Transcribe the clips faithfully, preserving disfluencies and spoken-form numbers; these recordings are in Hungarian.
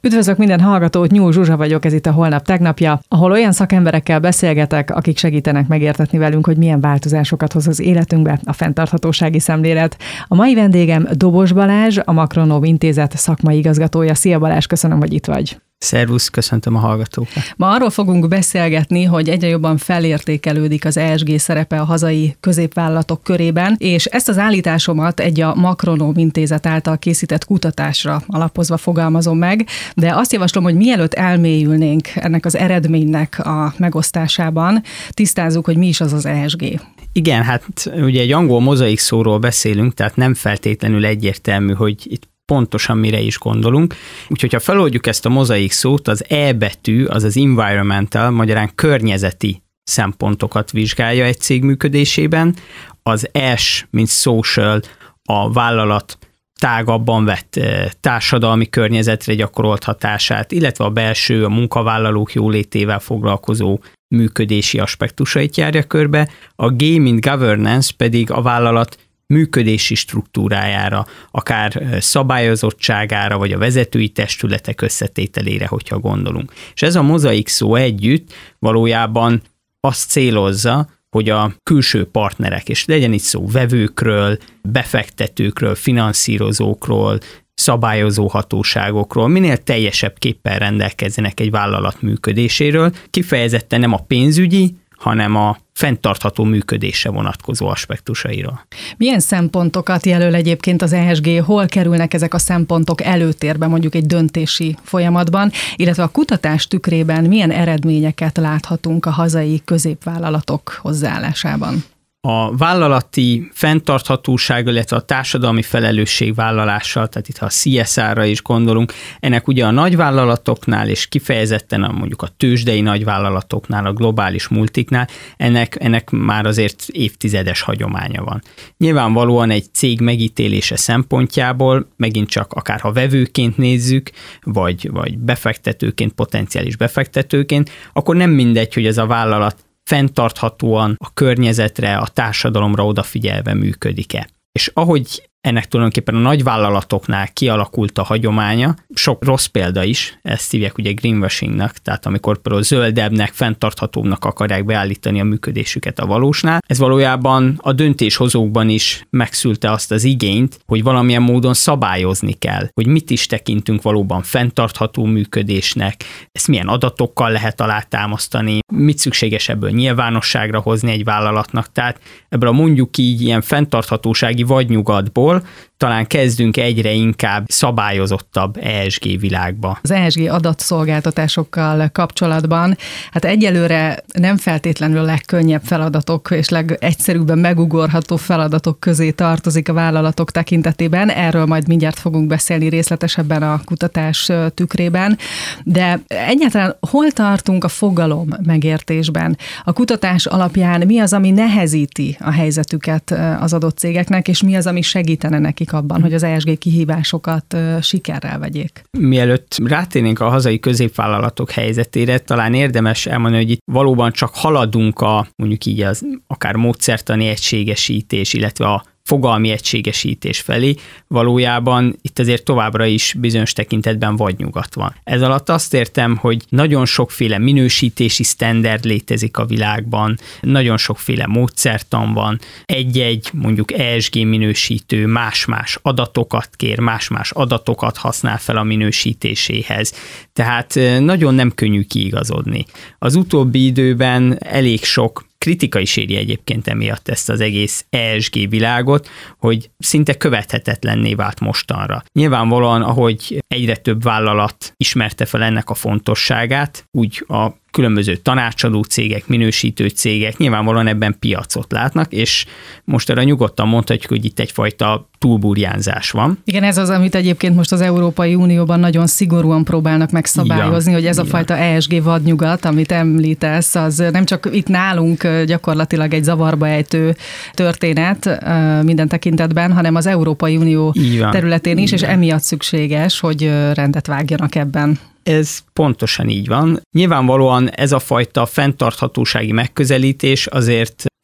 Üdvözlök minden hallgatót, Nyúl Zsuzsa vagyok, ez itt a Holnap tegnapja, ahol olyan szakemberekkel beszélgetek, akik segítenek megértetni velünk, hogy milyen változásokat hoz az életünkbe a fenntarthatósági szemlélet. A mai vendégem Dobos Balázs, a Makronov Intézet szakmai igazgatója. Szia Balázs, köszönöm, hogy itt vagy. Szervusz, köszöntöm a hallgatókat. Ma arról fogunk beszélgetni, hogy egyre jobban felértékelődik az E S G szerepe a hazai középvállalatok körében, és ezt az állításomat egy a Makronov Intézet által készített kutatásra alapozva fogalmazom meg, de azt javaslom, hogy mielőtt elmélyülnénk ennek az eredménynek a megosztásában, tisztázzuk, hogy mi is az az E S G. Igen, hát ugye egy angol mozaik szóról beszélünk, tehát nem feltétlenül egyértelmű, hogy itt pontosan mire is gondolunk. Úgyhogy ha feloldjuk ezt a mozaik szót, az E betű, az az environmental, magyarán környezeti szempontokat vizsgálja egy cég működésében, az S, mint social, a vállalat tágabban vett társadalmi környezetre gyakorolt hatását, illetve a belső, a munkavállalók jólétével foglalkozó működési aspektusait járja körbe, a G, mint governance pedig a vállalat működési struktúrájára, akár szabályozottságára, vagy a vezetői testületek összetételére, hogyha gondolunk. És ez a mozaik szó együtt valójában azt célozza, hogy a külső partnerek, és legyen itt szó vevőkről, befektetőkről, finanszírozókról, szabályozó hatóságokról, minél teljesebb képpel rendelkezzenek egy vállalat működéséről, kifejezetten nem a pénzügyi, hanem a fenntartható működésre vonatkozó aspektusairól. Milyen szempontokat jelöl egyébként az E S G, hol kerülnek ezek a szempontok előtérbe mondjuk egy döntési folyamatban, illetve a kutatás tükrében milyen eredményeket láthatunk a hazai középvállalatok hozzáállásában? A vállalati fenntarthatóság, illetve a társadalmi felelősségvállalással, tehát itt ha a C S R-ra is gondolunk, ennek ugye a nagyvállalatoknál, és kifejezetten a, mondjuk a tőzsdei nagyvállalatoknál, a globális multiknál, ennek, ennek már azért évtizedes hagyománya van. Nyilvánvalóan egy cég megítélése szempontjából, megint csak akár ha vevőként nézzük, vagy, vagy befektetőként, potenciális befektetőként, akkor nem mindegy, hogy ez a vállalat fenntarthatóan a környezetre, a társadalomra odafigyelve működik-e. És ahogy ennek tulajdonképpen a nagyvállalatoknál kialakult a hagyománya, sok rossz példa is, ezt hívják ugye greenwashingnak, tehát amikor például zöldebbnek, fenntarthatóbbnak akarják beállítani a működésüket a valósnál, ez valójában a döntéshozókban is megszülte azt az igényt, hogy valamilyen módon szabályozni kell, hogy mit is tekintünk valóban fenntartható működésnek, ezt milyen adatokkal lehet alátámasztani, mit szükséges ebből nyilvánosságra hozni egy vállalatnak, tehát ebből a mondjuk így ilyen fenntarthatósági vadnyugatból talán kezdünk egyre inkább szabályozottabb E S G világba. Az E S G adatszolgáltatásokkal kapcsolatban, hát egyelőre nem feltétlenül a legkönnyebb feladatok és legegyszerűbben megugorható feladatok közé tartozik a vállalatok tekintetében. Erről majd mindjárt fogunk beszélni részletesebben a kutatás tükrében. De egyáltalán hol tartunk a fogalom megértésben? A kutatás alapján mi az, ami nehezíti a helyzetüket az adott cégeknek, és mi az, ami segítene nekik abban, hogy az E S G kihívásokat sikerrel vegyék? Mielőtt rátérnénk a hazai középvállalatok helyzetére, talán érdemes elmondani, hogy itt valóban csak haladunk a mondjuk így az akár módszertani egységesítés, illetve a fogalmi egységesítés felé, valójában itt azért továbbra is bizonyos tekintetben vadnyugat van. Ez alatt azt értem, hogy nagyon sokféle minősítési sztenderd létezik a világban, nagyon sokféle módszertan van, egy-egy mondjuk E S G minősítő más-más adatokat kér, más-más adatokat használ fel a minősítéséhez, tehát nagyon nem könnyű kiigazodni. Az utóbbi időben elég sok kritika is éri egyébként emiatt ezt az egész E S G világot, hogy szinte követhetetlenné vált mostanra. Nyilvánvalóan, ahogy egyre több vállalat ismerte fel ennek a fontosságát, úgy a különböző tanácsadó cégek, minősítő cégek nyilvánvalóan ebben piacot látnak, és most arra nyugodtan mondhatjuk, hogy itt egyfajta túlburjánzás van. Igen, ez az, amit egyébként most az Európai Unióban nagyon szigorúan próbálnak megszabályozni, hogy ez a fajta E S G vadnyugat, amit említesz, az nem csak itt nálunk gyakorlatilag egy zavarba ejtő történet minden tekintetben, hanem az Európai Unió területén is, és emiatt szükséges, hogy rendet vágjanak ebben. Ez pontosan így van. Nyilvánvalóan ez a fajta fenntarthatósági megközelítés azért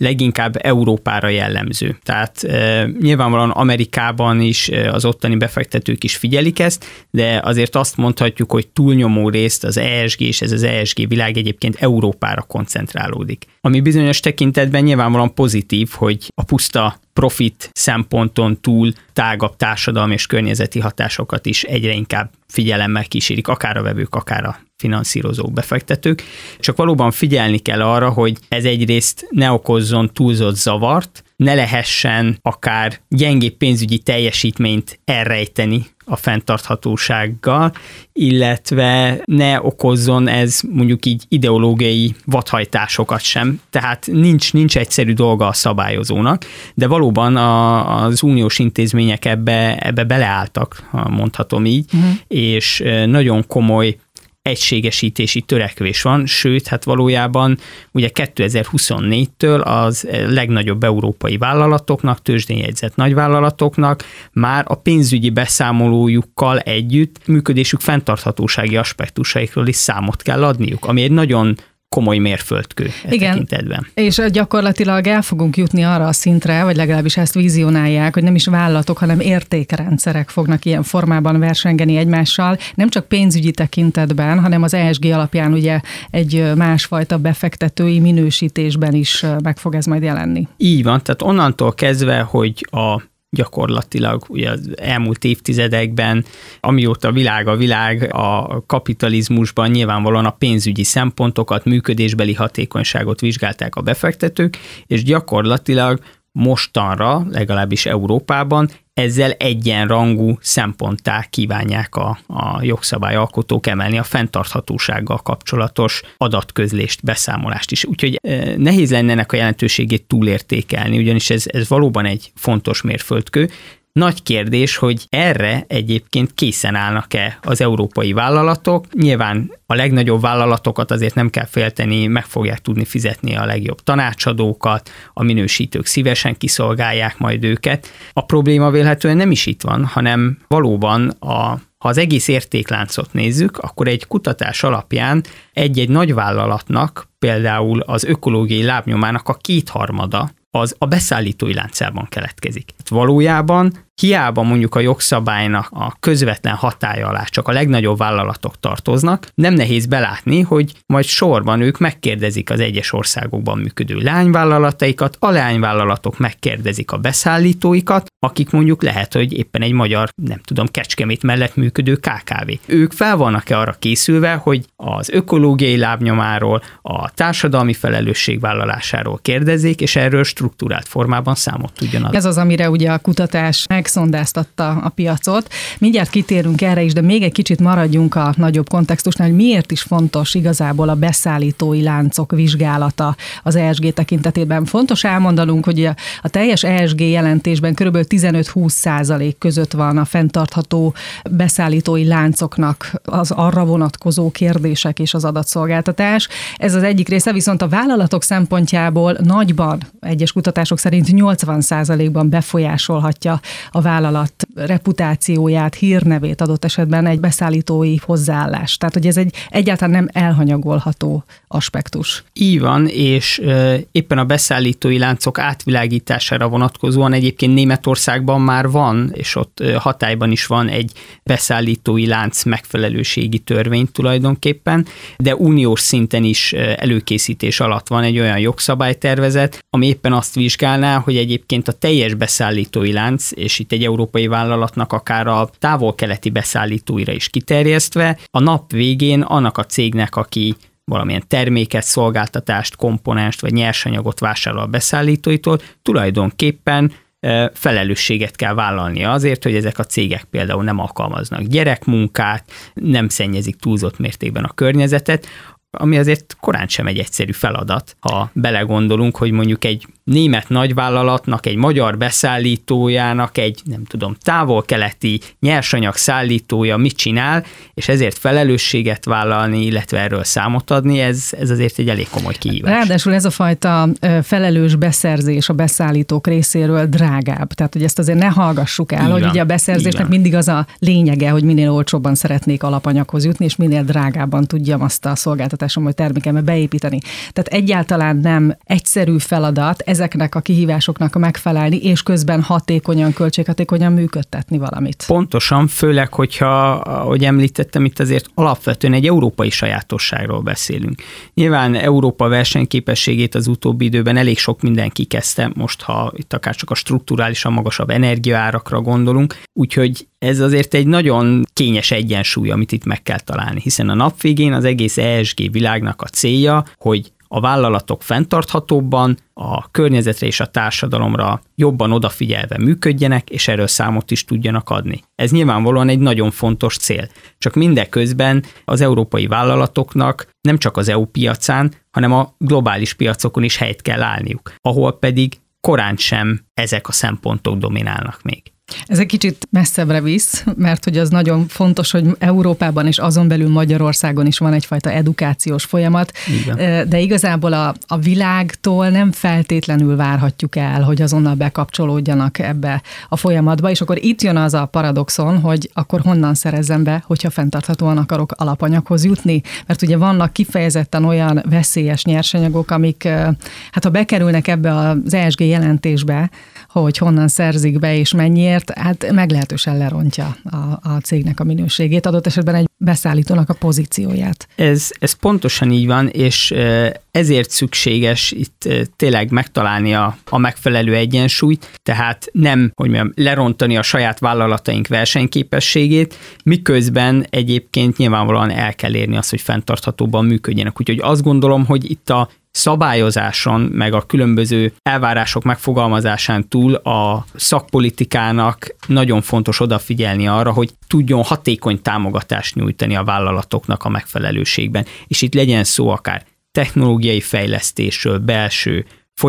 leginkább Európára jellemző. Tehát e, nyilvánvalóan Amerikában is e, az ottani befektetők is figyelik ezt, de azért azt mondhatjuk, hogy túlnyomó részt az E S G és ez az E S G világ egyébként Európára koncentrálódik. Ami bizonyos tekintetben nyilvánvalóan pozitív, hogy a puszta profit szemponton túl tágabb társadalmi és környezeti hatásokat is egyre inkább figyelemmel kísérik, akár a vevők, akár a finanszírozók, befektetők. Csak valóban figyelni kell arra, hogy ez egyrészt ne okozzon túlzott zavart, ne lehessen akár gyengébb pénzügyi teljesítményt elrejteni a fenntarthatósággal, illetve ne okozzon ez mondjuk így ideológiai vadhajtásokat sem. Tehát nincs, nincs egyszerű dolga a szabályozónak, de valóban a, az uniós intézmények ebbe, ebbe beleálltak, mondhatom így, uh-huh. és nagyon komoly egységesítési törekvés van, sőt, hát valójában ugye kétezer-huszonnégytől az legnagyobb európai vállalatoknak, tőzsdén jegyzett nagyvállalatoknak már a pénzügyi beszámolójukkal együtt működésük fenntarthatósági aspektusaikról is számot kell adniuk, ami egy nagyon komoly mérföldkő e Igen, tekintetben. És gyakorlatilag el fogunk jutni arra a szintre, vagy legalábbis ezt vizionálják, hogy nem is vállalatok, hanem értékrendszerek fognak ilyen formában versengeni egymással, nem csak pénzügyi tekintetben, hanem az E S G alapján ugye egy másfajta befektetői minősítésben is meg fog ez majd jelenni. Így van, tehát onnantól kezdve, hogy a gyakorlatilag ugye az elmúlt évtizedekben, amióta a világ a világ, a kapitalizmusban nyilvánvalóan a pénzügyi szempontokat, működésbeli hatékonyságot vizsgálták a befektetők, és gyakorlatilag mostanra, legalábbis Európában, ezzel egyenrangú szemponttá kívánják a, a jogszabályalkotók emelni a fenntarthatósággal kapcsolatos adatközlést, beszámolást is. Úgyhogy eh, nehéz lenne ennek a jelentőségét túlértékelni, ugyanis ez, ez valóban egy fontos mérföldkő. Nagy kérdés, hogy erre egyébként készen állnak-e az európai vállalatok. Nyilván a legnagyobb vállalatokat azért nem kell félteni, meg fogják tudni fizetni a legjobb tanácsadókat, a minősítők szívesen kiszolgálják majd őket. A probléma vélhetően nem is itt van, hanem valóban a Ha az egész értékláncot nézzük, akkor egy kutatás alapján egy-egy nagyvállalatnak, például az ökológiai lábnyomának a kétharmada az a beszállítói láncában keletkezik. Valójában hiába mondjuk a jogszabálynak a közvetlen hatálya alá csak a legnagyobb vállalatok tartoznak, nem nehéz belátni, hogy majd sorban ők megkérdezik az egyes országokban működő leányvállalataikat, a leányvállalatok megkérdezik a beszállítóikat, akik mondjuk lehet, hogy éppen egy magyar, nem tudom, Kecskemét mellett működő ká ká vé. Ők fel vannak-e arra készülve, hogy az ökológiai lábnyomáról, a társadalmi felelősségvállalásáról kérdezzék, és erről struktúrált formában számot tudjon adni. Ez az, amire ugye a kutatás megszondáztatta a piacot. Mindjárt kitérünk erre is, de még egy kicsit maradjunk a nagyobb kontextusnál, hogy miért is fontos igazából a beszállítói láncok vizsgálata az E S G tekintetében. Fontos elmondanunk, hogy a teljes E S G jelentésben kb. tizenöt-húsz százalék között van a fenntartható beszállítói láncoknak az arra vonatkozó kérdések és az adatszolgáltatás. Ez az egyik része, viszont a vállalatok szempontjából nagyban, egyes kutatások szerint nyolcvan százalékban befolyásolhatja a vállalat reputációját, hírnevét adott esetben egy beszállítói hozzáállás. Tehát, hogy ez egy egyáltalán nem elhanyagolható aspektus. Így van, és e, éppen a beszállítói láncok átvilágítására vonatkozóan egyébként Németországban már van, és ott hatályban is van egy beszállítói lánc megfelelőségi törvény tulajdonképpen, de uniós szinten is előkészítés alatt van egy olyan jogszabálytervezet, ami éppen azt vizsgálná, hogy egyébként a teljes beszállítói lánc, és itt egy európai vállalatnak akár a távol-keleti beszállítóira is kiterjesztve, a nap végén annak a cégnek, aki valamilyen terméket, szolgáltatást, komponenst vagy nyersanyagot vásárol a beszállítóitól, tulajdonképpen felelősséget kell vállalnia azért, hogy ezek a cégek például nem alkalmaznak gyerekmunkát, nem szennyezik túlzott mértékben a környezetet, ami azért korán sem egy egyszerű feladat, ha belegondolunk, hogy mondjuk egy német nagyvállalatnak, egy magyar beszállítójának, egy nem tudom, távol-keleti nyersanyag szállítója mit csinál, és ezért felelősséget vállalni, illetve erről számot adni, ez, ez azért egy elég komoly kihívás. Ráadásul ez a fajta felelős beszerzés a beszállítók részéről drágább. Tehát, hogy ezt azért ne hallgassuk el, így hogy van, ugye a beszerzésnek mindig az a lényege, hogy minél olcsóbban szeretnék alapanyaghoz jutni, és minél drágábban tudjam azt a szolgáltatásom vagy termékemet beépíteni. Tehát egyáltalán nem egyszerű feladat, ezeknek a kihívásoknak megfelelni, és közben hatékonyan, költséghatékonyan működtetni valamit. Pontosan, főleg, hogyha, ahogy említettem, itt azért alapvetően egy európai sajátosságról beszélünk. Nyilván Európa versenyképességét az utóbbi időben elég sok mindenki kezdte, most ha itt akár csak a strukturálisan magasabb energiaárakra gondolunk, úgyhogy ez azért egy nagyon kényes egyensúly, amit itt meg kell találni, hiszen a nap végén az egész E S G világnak a célja, hogy a vállalatok fenntarthatóbban, a környezetre és a társadalomra jobban odafigyelve működjenek, és erről számot is tudjanak adni. Ez nyilvánvalóan egy nagyon fontos cél. Csak mindeközben az európai vállalatoknak nem csak az E U piacán, hanem a globális piacokon is helyt kell állniuk, ahol pedig korán sem ezek a szempontok dominálnak még. Ez egy kicsit messzebbre visz, mert hogy az nagyon fontos, hogy Európában és azon belül Magyarországon is van egyfajta edukációs folyamat, igen. De igazából a, a világtól nem feltétlenül várhatjuk el, hogy azonnal bekapcsolódjanak ebbe a folyamatba, és akkor itt jön az a paradoxon, hogy akkor honnan szerezzem be, hogyha fenntarthatóan akarok alapanyaghoz jutni, mert ugye vannak kifejezetten olyan veszélyes nyersanyagok, amik hát ha bekerülnek ebbe az E S G jelentésbe, hogy honnan szerzik be és mennyiért, hát meglehetősen lerontja a, a cégnek a minőségét, adott esetben egy beszállítónak a pozícióját. Ez, ez pontosan így van, és ezért szükséges itt tényleg megtalálni a, a megfelelő egyensúlyt, tehát nem, hogy mondjam, lerontani a saját vállalataink versenyképességét, miközben egyébként nyilvánvalóan el kell érni azt, hogy fenntarthatóban működjenek. Úgyhogy azt gondolom, hogy itt a szabályozáson, meg a különböző elvárások megfogalmazásán túl a szakpolitikának nagyon fontos odafigyelni arra, hogy tudjon hatékony támogatást nyújtani a vállalatoknak a megfelelőségben. És itt legyen szó akár technológiai fejlesztésről, belső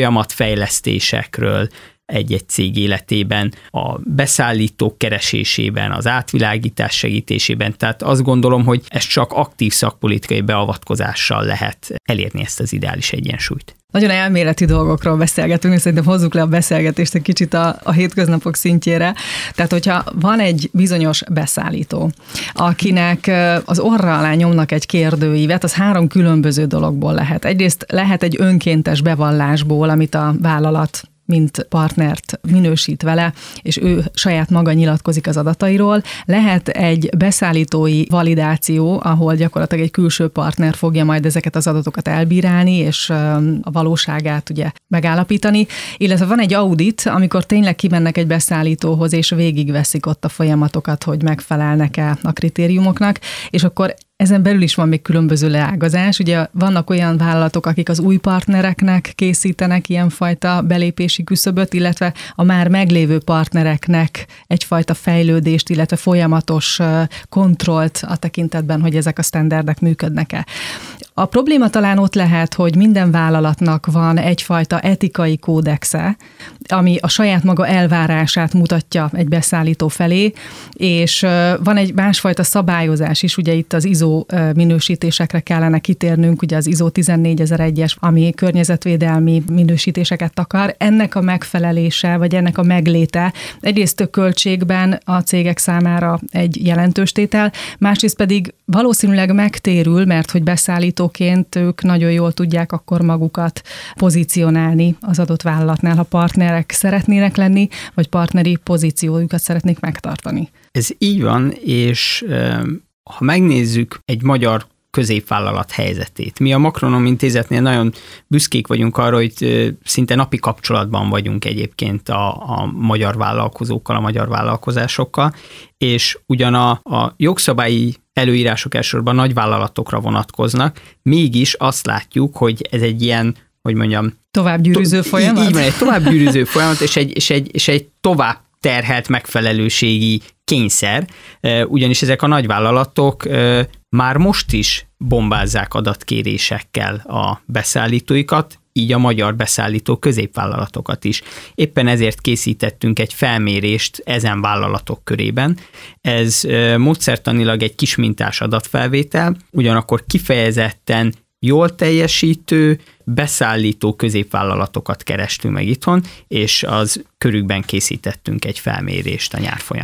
folyamatfejlesztésekről, egy-egy cég életében, a beszállítók keresésében, az átvilágítás segítésében. Tehát azt gondolom, hogy ez csak aktív szakpolitikai beavatkozással lehet elérni ezt az ideális egyensúlyt. Nagyon elméleti dolgokról beszélgetünk, és szerintem hozzuk le a beszélgetést egy kicsit a, a hétköznapok szintjére. Tehát, hogyha van egy bizonyos beszállító, akinek az orra alá nyomnak egy kérdőívet, az három különböző dologból lehet. Egyrészt lehet egy önkéntes bevallásból, amit a vállalat mint partnert minősít vele, és ő saját maga nyilatkozik az adatairól. Lehet egy beszállítói validáció, ahol gyakorlatilag egy külső partner fogja majd ezeket az adatokat elbírálni, és a valóságát ugye megállapítani. Illetve van egy audit, amikor tényleg kimennek egy beszállítóhoz, és végigveszik ott a folyamatokat, hogy megfelelnek-e a kritériumoknak, és akkor ezen belül is van még különböző leágazás. Ugye vannak olyan vállalatok, akik az új partnereknek készítenek ilyenfajta belépési küszöböt, illetve a már meglévő partnereknek egyfajta fejlődést, illetve folyamatos kontrollt a tekintetben, hogy ezek a sztenderdek működnek-e. A probléma talán ott lehet, hogy minden vállalatnak van egyfajta etikai kódexe, ami a saját maga elvárását mutatja egy beszállító felé, és van egy másfajta szabályozás is, ugye itt az I S O minősítésekre kellene kitérnünk, ugye az I S O tizennégyezer-egyes, ami környezetvédelmi minősítéseket akar. Ennek a megfelelése, vagy ennek a megléte egyrészt költségben a cégek számára egy jelentős tétel, másrészt pedig valószínűleg megtérül, mert hogy beszállítóként ők nagyon jól tudják akkor magukat pozícionálni az adott vállalatnál, ha partnerek szeretnének lenni, vagy partneri pozíciójukat szeretnék megtartani. Ez így van, és ha megnézzük egy magyar középvállalat helyzetét. Mi a Makronom Intézetnél nagyon büszkék vagyunk arra, hogy szinte napi kapcsolatban vagyunk egyébként a, a magyar vállalkozókkal, a magyar vállalkozásokkal, és ugyan a, a jogszabályi előírások elsősorban nagy vállalatokra vonatkoznak, mégis azt látjuk, hogy ez egy ilyen, hogy mondjam, továbbgyűrűző to- folyamat? Így van, egy továbbgyűrűző folyamat, és egy, és, egy, és egy tovább terhelt megfelelőségi kényszer, ugyanis ezek a nagyvállalatok már most is bombázzák adatkérésekkel a beszállítóikat, így a magyar beszállító középvállalatokat is. Éppen ezért készítettünk egy felmérést ezen vállalatok körében. Ez módszertanilag egy kismintás adatfelvétel, ugyanakkor kifejezetten jól teljesítő, beszállító középvállalatokat kerestünk meg itthon, és az körükben készítettünk egy felmérést a nyár folyamán.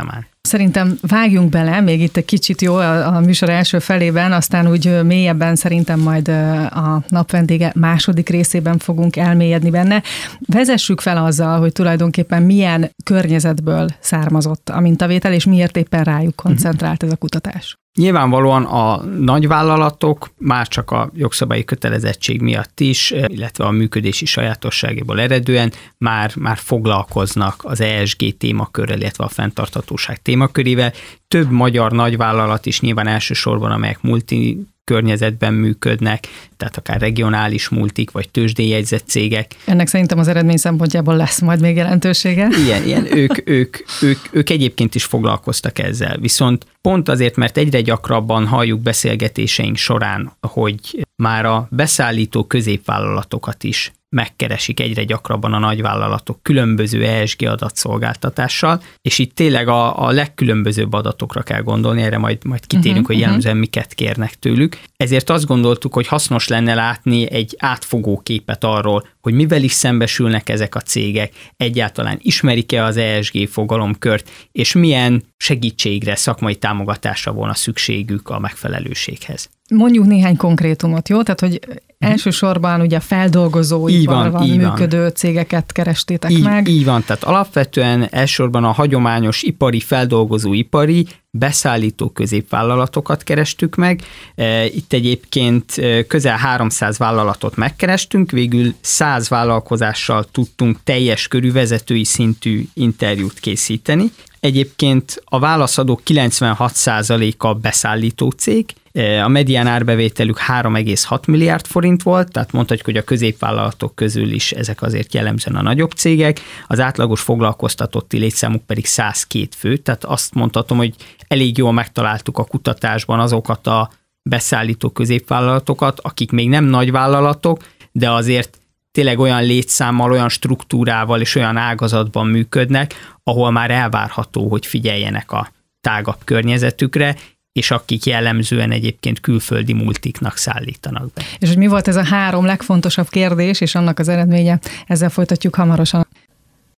Szerintem vágjunk bele, még itt egy kicsit jó a, a műsor első felében, aztán úgy mélyebben szerintem majd a napvendége második részében fogunk elmélyedni benne. Vezessük fel azzal, hogy tulajdonképpen milyen környezetből származott a mintavétel, és miért éppen rájuk koncentrált ez a kutatás. Nyilvánvalóan a nagyvállalatok már csak a jogszabályi kötelezettség miatt is, illetve a működési sajátosságból eredően már, már foglalkoznak az E S G témakörrel, illetve a fenntarthatóság témakörével. Több magyar nagyvállalat is nyilván elsősorban, amelyek multi környezetben működnek, tehát akár regionális multik, vagy tőzsdén jegyzett cégek. Ennek szerintem az eredmény szempontjából lesz majd még jelentősége. Igen, ilyen, ők, ők, ők, ők egyébként is foglalkoztak ezzel, viszont pont azért, mert egyre gyakrabban halljuk beszélgetéseink során, hogy már a beszállító középvállalatokat is megkeresik egyre gyakrabban a nagyvállalatok különböző E S G adatszolgáltatással, és itt tényleg a, a legkülönbözőbb adatokra kell gondolni, erre majd, majd kitérünk, uh-huh, hogy jellemzően miket kérnek tőlük. Ezért azt gondoltuk, hogy hasznos lenne látni egy átfogó képet arról, hogy mivel is szembesülnek ezek a cégek, egyáltalán ismerik-e az E S G fogalomkört, és milyen segítségre, szakmai támogatásra volna szükségük a megfelelőséghez. Mondjuk néhány konkrétumot, jó? Tehát, hogy elsősorban ugye a feldolgozóiparban működő van. Cégeket kerestétek így, meg. Így van, tehát alapvetően elsősorban a hagyományos ipari, feldolgozóipari, beszállító középvállalatokat kerestük meg. Itt egyébként közel háromszáz vállalatot megkerestünk, végül száz vállalkozással tudtunk teljes körű vezetői szintű interjút készíteni. Egyébként a válaszadók kilencvenhat százaléka beszállító cég, a medián árbevételük három egész hat milliárd forint volt, tehát mondhatjuk, hogy a középvállalatok közül is ezek azért jellemzően a nagyobb cégek, az átlagos foglalkoztatotti létszámuk pedig száz két fő, tehát azt mondhatom, hogy elég jól megtaláltuk a kutatásban azokat a beszállító középvállalatokat, akik még nem nagy vállalatok, de azért tényleg olyan létszámmal, olyan struktúrával és olyan ágazatban működnek, ahol már elvárható, hogy figyeljenek a tágabb környezetükre, és akik jellemzően egyébként külföldi multiknak szállítanak be. És hogy mi volt ez a három legfontosabb kérdés, és annak az eredménye, ezzel folytatjuk hamarosan.